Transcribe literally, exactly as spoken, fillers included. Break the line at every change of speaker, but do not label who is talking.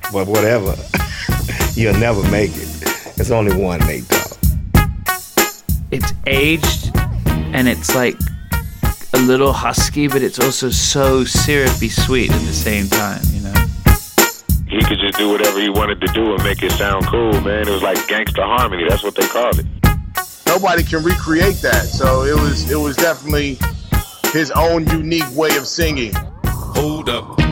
but whatever. You'll never make it. It's only one Nate Dogg.
It's aged, and it's like a little husky, but it's also so syrupy sweet at the same time, you know?
He could just do whatever he wanted to do and make it sound cool, man. It was like gangster harmony. That's what they called it.
Nobody can recreate that, so it was it was definitely his own unique way of singing.
Hold up.